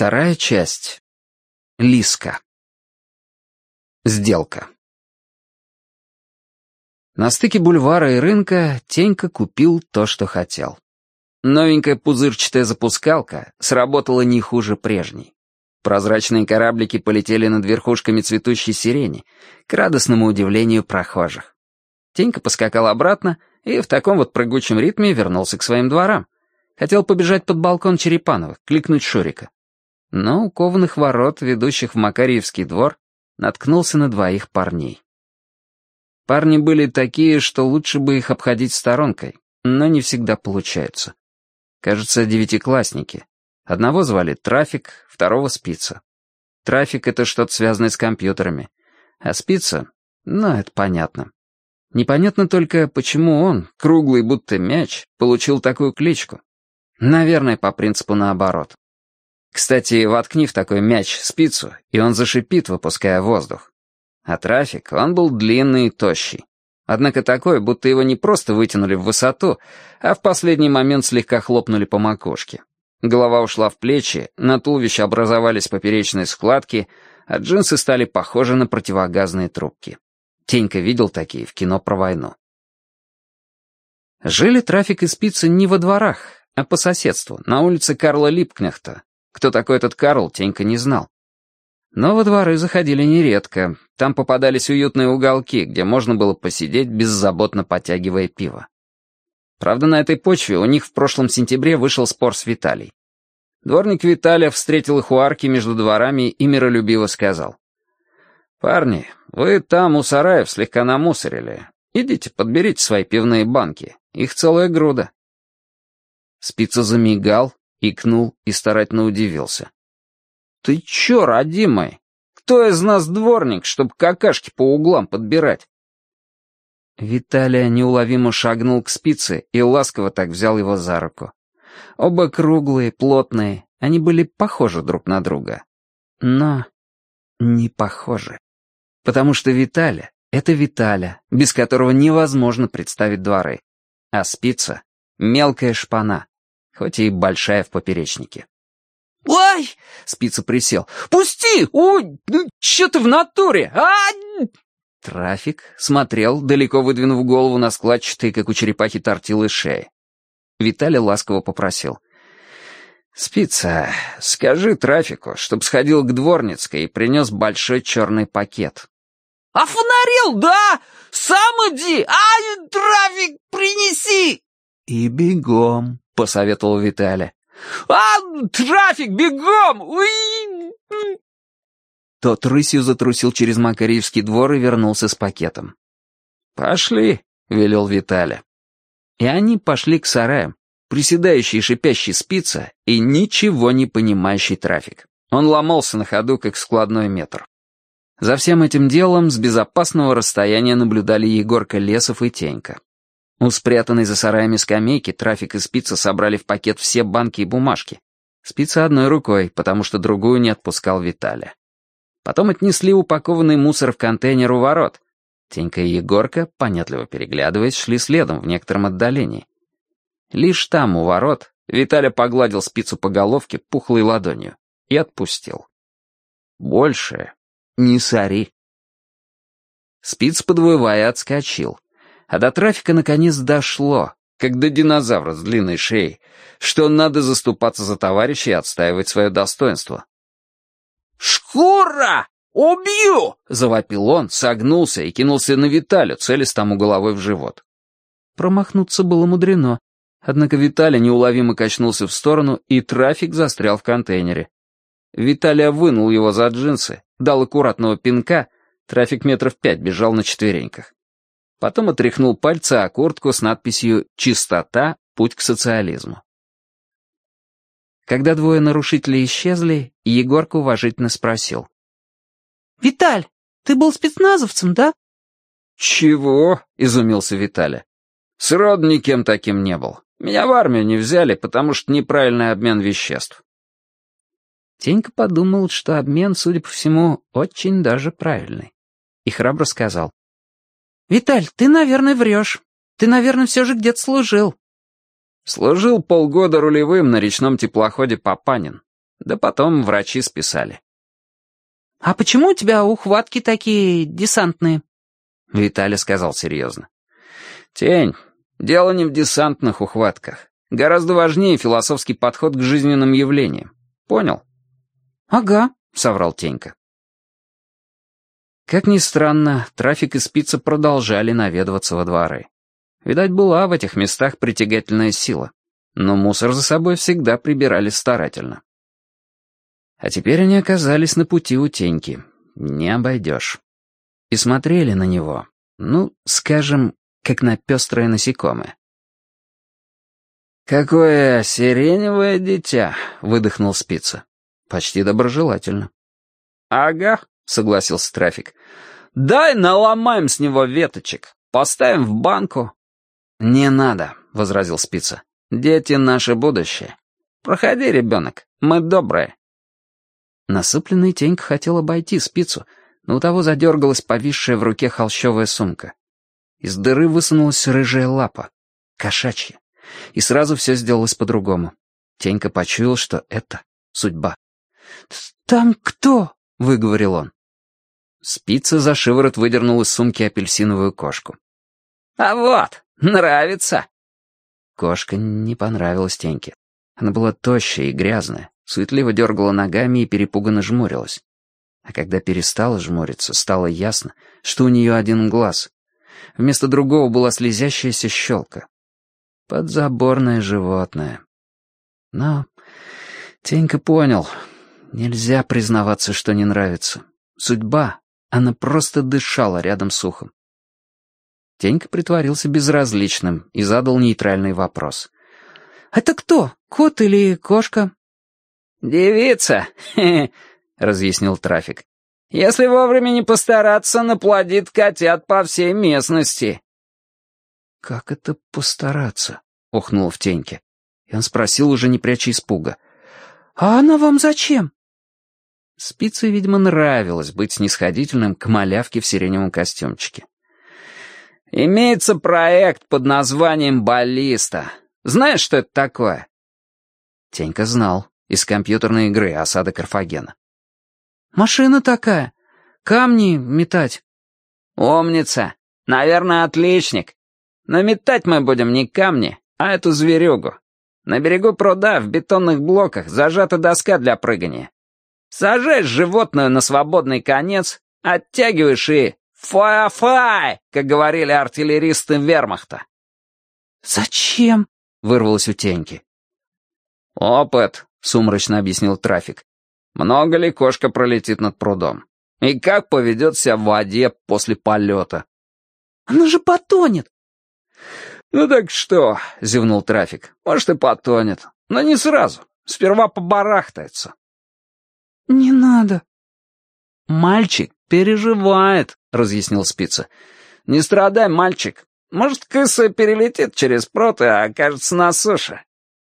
Вторая часть. Лиска. Сделка. На стыке бульвара и рынка Тенька купил то, что хотел. Новенькая пузырчатая запускалка сработала не хуже прежней. Прозрачные кораблики полетели над верхушками цветущей сирени, к радостному удивлению прохожих. Тенька поскакал обратно и в таком вот прыгучем ритме вернулся к своим дворам. Хотел побежать под балкон Черепановых, кликнуть Шурика. Но у кованых ворот, ведущих в Макарьевский двор, наткнулся на двоих парней. Парни были такие, что лучше бы их обходить сторонкой, но не всегда получаются. Кажется, девятиклассники. Одного звали Трафик, второго Спица. Трафик — это что-то связанное с компьютерами, а Спица, это понятно. Непонятно только, почему он, круглый будто мяч, получил такую кличку. Наверное, по принципу наоборот. Кстати, воткни в такой мяч спицу, и он зашипит, выпуская воздух. А Трафик, он был длинный и тощий. Однако такой, будто его не просто вытянули в высоту, а в последний момент слегка хлопнули по макушке. Голова ушла в плечи, на туловище образовались поперечные складки, а джинсы стали похожи на противогазные трубки. Тенька видел такие в кино про войну. Жили Трафик и Спица не во дворах, а по соседству, на улице Карла Липкнехта. Кто такой этот Карл, Тенька не знал. Но во дворы заходили нередко. Там попадались уютные уголки, где можно было посидеть, беззаботно потягивая пиво. Правда, на этой почве у них в прошлом сентябре вышел спор с Виталий. Дворник Виталя встретил их у арки между дворами и миролюбиво сказал: «Парни, вы там у сараев слегка намусорили. Идите, подберите свои пивные банки. Их целая груда». Спица замигал, икнул и старательно удивился. «Ты чё, родимый? Кто из нас дворник, чтоб какашки по углам подбирать?» Виталия неуловимо шагнул к Спице и ласково так взял его за руку. Оба круглые, плотные, они были похожи друг на друга. Но не похожи. Потому что Виталя — это Виталя, без которого невозможно представить дворы. А Спица — мелкая шпана, хоть и большая в поперечнике. «Ой!» — Спица присел. «Пусти! Ой, чё ты в натуре? Трафик смотрел, далеко выдвинув голову на складчатые, как у черепахи, тортилы шеи. Виталий ласково попросил: «Спица, скажи Трафику, чтоб сходил к Дворницкой и принес большой черный пакет». «Офонарел, да? Сам иди! Трафик, принеси!» «И бегом», — посоветовал Виталя. Трафик, бегом! Уи!» Тот рысью затрусил через Макарьевский двор и вернулся с пакетом. «Пошли», — велел Виталя. И они пошли к сараям, приседающий и шипящий Спица и ничего не понимающий Трафик. Он ломался на ходу, как складной метр. За всем этим делом с безопасного расстояния наблюдали Егорка Лесов и Тенька. У спрятанной за сараями скамейки Трафик и Спица собрали в пакет все банки и бумажки. Спица одной рукой, потому что другую не отпускал Виталя. Потом отнесли упакованный мусор в контейнер у ворот. Тенька и Егорка, понятливо переглядываясь, шли следом в некотором отдалении. Лишь там, у ворот, Виталя погладил Спицу по головке пухлой ладонью и отпустил. «Больше не сори». Спиц, подвывая, отскочил. А до Трафика наконец дошло, как до динозавра с длинной шеей, что надо заступаться за товарища и отстаивать свое достоинство. «Шкура! Убью!» — завопил он, согнулся и кинулся на Виталю, целясь тому головой в живот. Промахнуться было мудрено, однако Виталя неуловимо качнулся в сторону, и Трафик застрял в контейнере. Виталя вынул его за джинсы, дал аккуратного пинка, Трафик 5 метров бежал на четвереньках. Потом отряхнул пальцы о куртку с надписью «Чистота. Путь к социализму». Когда двое нарушителей исчезли, Егорка уважительно спросил: «Виталь, ты был спецназовцем, да?» «Чего?» — изумился Виталя. «Сроду никем таким не был. Меня в армию не взяли, потому что неправильный обмен веществ». Тенька подумал, что обмен, судя по всему, очень даже правильный. И храбро сказал: «Виталь, ты, наверное, врешь. Ты, наверное, все же где-то служил». «Служил полгода рулевым на речном теплоходе «Папанин». Да потом врачи списали. «А почему у тебя ухватки такие десантные?» Виталий сказал серьезно. «Тень, дело не в десантных ухватках. Гораздо важнее философский подход к жизненным явлениям. Понял?» «Ага», — соврал Тенька. Как ни странно, Трафик и Спица продолжали наведываться во дворы. Видать, была в этих местах притягательная сила, но мусор за собой всегда прибирали старательно. А теперь они оказались на пути у Теньки. Не обойдешь. И смотрели на него, ну, скажем, как на пестрое насекомое. «Какое сиреневое дитя!» — выдохнул Спица. Почти доброжелательно. «Ага», — согласился Трафик. «Дай наломаем с него веточек, поставим в банку». «Не надо», — возразил Спица. «Дети — наше будущее. Проходи, ребенок, мы добрые». Насупленный Тенька хотел обойти Спицу, но у того задергалась повисшая в руке холщовая сумка. Из дыры высунулась рыжая лапа, кошачья, и сразу все сделалось по-другому. Тенька почуял, что это судьба. «Там кто?» — выговорил он. Спица за шиворот выдернул из сумки апельсиновую кошку. «А вот, нравится!» Кошка не понравилась Теньке. Она была тощая и грязная, суетливо дергала ногами и перепуганно жмурилась. А когда перестала жмуриться, стало ясно, что у нее один глаз. Вместо другого была слезящаяся щелка. Подзаборное животное. Но Тенька понял, нельзя признаваться, что не нравится. Судьба, она просто дышала рядом с ухом. Тенька притворился безразличным и задал нейтральный вопрос. «Это кто, кот или кошка?» «Девица», — разъяснил Трафик. «Если вовремя не постараться, наплодит котят по всей местности». «Как это постараться?» — ухнул в Теньке. И он спросил, уже не пряча испуга. «А она вам зачем?» Спице, видимо, нравилось быть снисходительным к малявке в сиреневом костюмчике. «Имеется проект под названием «Баллиста». Знаешь, что это такое?» Тенька знал. Из компьютерной игры «Осада Карфагена». «Машина такая. Камни метать». «Умница. Наверное, отличник. Но метать мы будем не камни, а эту зверюгу. На берегу пруда в бетонных блоках зажата доска для прыгания. Сажаешь животное на свободный конец, оттягиваешь и «фай-фай», как говорили артиллеристы вермахта. «Зачем?» — вырвалось у Теньки. «Опыт», — сумрачно объяснил Трафик. «Много ли кошка пролетит над прудом? И как поведет себя в воде после полета?» «Она же потонет!» «Ну так что?» — зевнул Трафик. «Может, и потонет. Но не сразу. Сперва побарахтается». «Не надо». «Мальчик переживает», — разъяснил Спица. «Не страдай, мальчик. Может, крыса перелетит через прут и окажется на суше».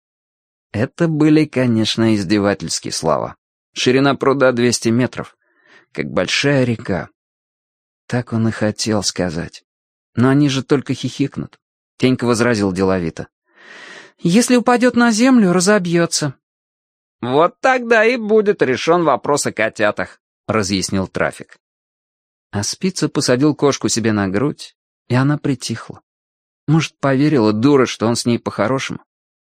Это были, конечно, издевательские слова. Ширина пруда 200 метров, как большая река. Так он и хотел сказать. Но они же только хихикнут. Тенька возразил деловито. «Если упадет на землю, разобьется». «Вот тогда и будет решен вопрос о котятах», — разъяснил Трафик. А Спица посадил кошку себе на грудь, и она притихла. Может, поверила дура, что он с ней по-хорошему?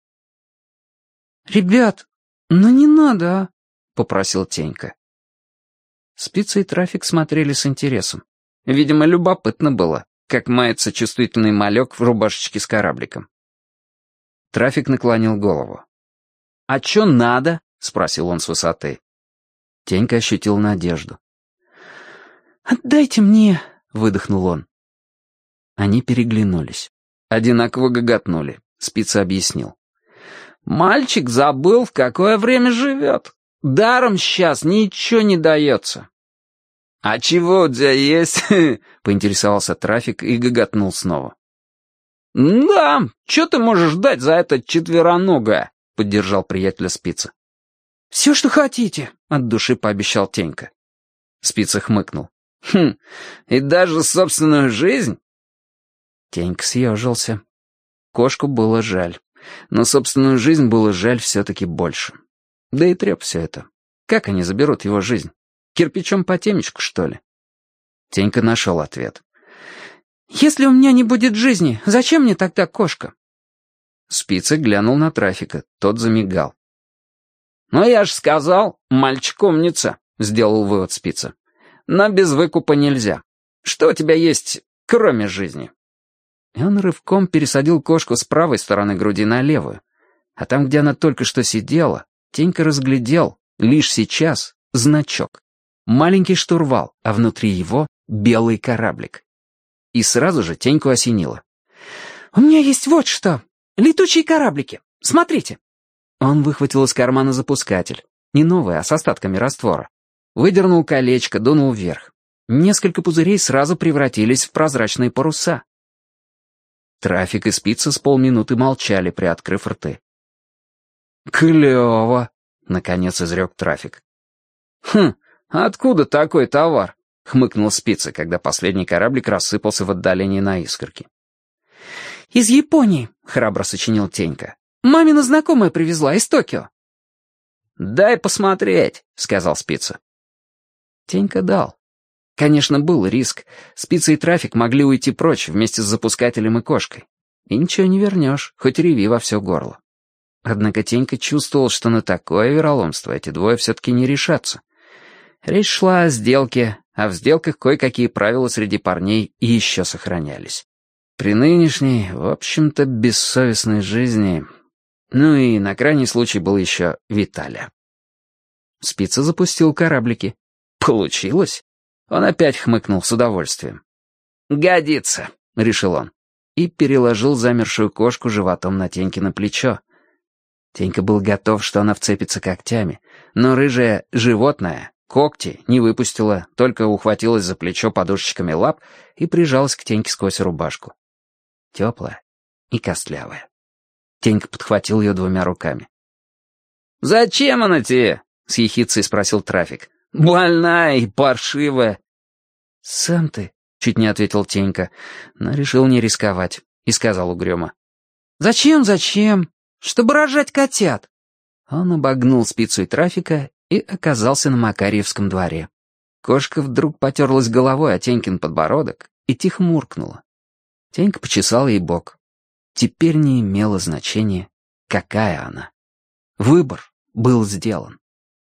«Ребят, ну не надо, а?» — попросил Тенька. Спица и Трафик смотрели с интересом. Видимо, любопытно было, как мается чувствительный малек в рубашечке с корабликом. Трафик наклонил голову. «А чё надо?» — спросил он с высоты. Тенька ощутил надежду. «Отдайте мне», — выдохнул он. Они переглянулись. Одинаково гоготнули. Спица объяснил. «Мальчик забыл, в какое время живет. Даром сейчас ничего не дается». «А чего у тебя есть?» — поинтересовался Трафик и гоготнул снова. «Да, что ты можешь дать за это четвероногое?» — поддержал приятеля Спица. «Все, что хотите», — от души пообещал Тенька. Спица хмыкнул. И даже собственную жизнь?» Тенька съежился. Кошку было жаль, но собственную жизнь было жаль все-таки больше. Да и треп все это. Как они заберут его жизнь? Кирпичом по темечку, что ли? Тенька нашел ответ. «Если у меня не будет жизни, зачем мне тогда кошка?» Спица глянул на Трафика, тот замигал. «Ну я ж сказал, мальчик умница», — сделал вывод Спица. «Но без выкупа нельзя. Что у тебя есть, кроме жизни?» И он рывком пересадил кошку с правой стороны груди на левую. А там, где она только что сидела, Тенька разглядел, лишь сейчас, значок. Маленький штурвал, а внутри его белый кораблик. И сразу же Теньку осенило. «У меня есть вот что. Летучие кораблики. Смотрите». Он выхватил из кармана запускатель. Не новый, а с остатками раствора. Выдернул колечко, дунул вверх. Несколько пузырей сразу превратились в прозрачные паруса. Трафик и Спица с полминуты молчали, приоткрыв рты. «Клево!» — наконец изрек Трафик. «Хм, откуда такой товар?» — хмыкнул Спица, когда последний кораблик рассыпался в отдалении на искорки. «Из Японии», — храбро сочинил Тенька. «Мамина знакомая привезла из Токио». «Дай посмотреть», — сказал Спица. Тенька дал. Конечно, был риск. Спица и Трафик могли уйти прочь вместе с запускателем и кошкой. И ничего не вернешь, хоть реви во все горло. Однако Тенька чувствовал, что на такое вероломство эти двое все-таки не решатся. Речь шла о сделке, а в сделках кое-какие правила среди парней и еще сохранялись. При нынешней, в общем-то, бессовестной жизни... Ну и на крайний случай был еще Виталя. Спица запустил кораблики. Получилось. Он опять хмыкнул с удовольствием. «Годится», — решил он. И переложил замершую кошку животом на Тенькино плечо. Тенька был готов, что она вцепится когтями, но рыжая животное когти не выпустила, только ухватилась за плечо подушечками лап и прижалась к Теньке сквозь рубашку. Теплая и костлявая. Тенька подхватил ее двумя руками. «Зачем она тебе?» — с ехицей спросил Трафик. «Больная и паршивая». «Сам ты», — чуть не ответил Тенька, но решил не рисковать и сказал угрюмо. «Зачем? Чтобы рожать котят». Он обогнул Спицу и Трафика и оказался на Макарьевском дворе. Кошка вдруг потерлась головой о Тенькин подбородок и тихо муркнула. Тенька почесал ей бок. Теперь не имело значения, какая она. Выбор был сделан.